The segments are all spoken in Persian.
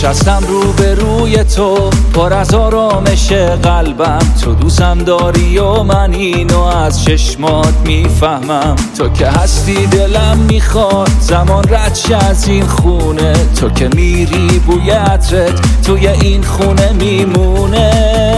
نشستم روبروی تو پر از آرامش قلبم، تو دوستم داری و من اینو از چشمات میفهمم. تو که هستی دلم میخواد زمان رد از این خونه، تو که میری بوی عطرت توی این خونه میمونه.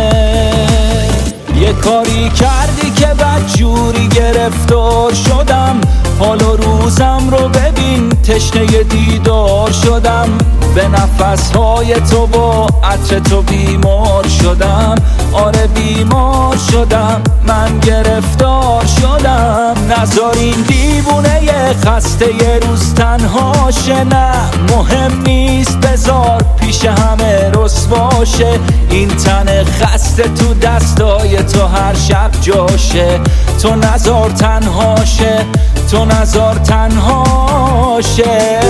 یه کاری کردی که بدجوری گرفتار شدم، حال و روزم رو ببین تشنه دیدار شدم. به نفسهای تو با عطر تو بیمار شدم، آره بیمار شدم، من گرفتار شدم. نذار این دیوونه خسته یه روز تنها شه، نه مهم نیست بذار پیش همه رسواشه. این تن خسته تو دستای تو هر شب جاشه، تو نذار تنها شه، تو نذار تنها شه.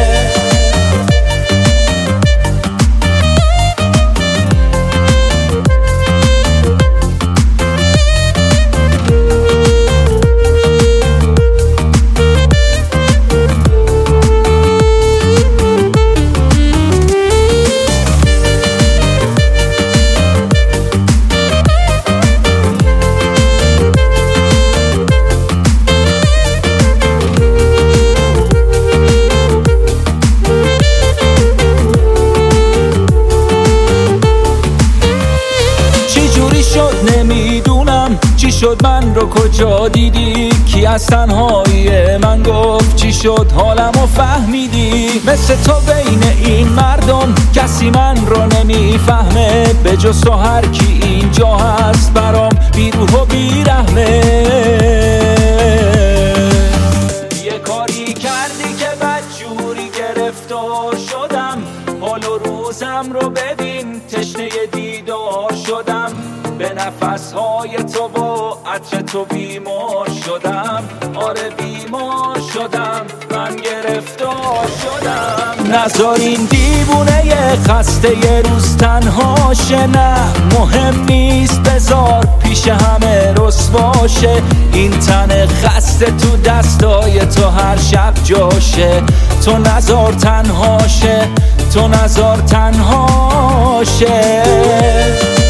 نمیدونم چی شد، من رو کجا دیدی؟ کی از تنهایی من گفت چی شد حالمو فهمیدی؟ مثل تو بین این مردم کسی من رو نمیفهمه، به جز تو هر کی اینجا هست برام بیروح و بیرحمه. یه کاری کردی که بدجوری گرفتار شدم، حال و روزم رو ببین تشنه دیدار شدم. به نفسهای تو با عطر تو بیمار شدم، آره بیمار شدم، من گرفتار شدم. نذار این دیوونه خسته یه روز تنها شه، نه مهم نیست بذار پیش همه رسواشه. این تن خسته تو دستای تو هر شب جاشه، تو نذار تنها شه، تو نذار تنها شه.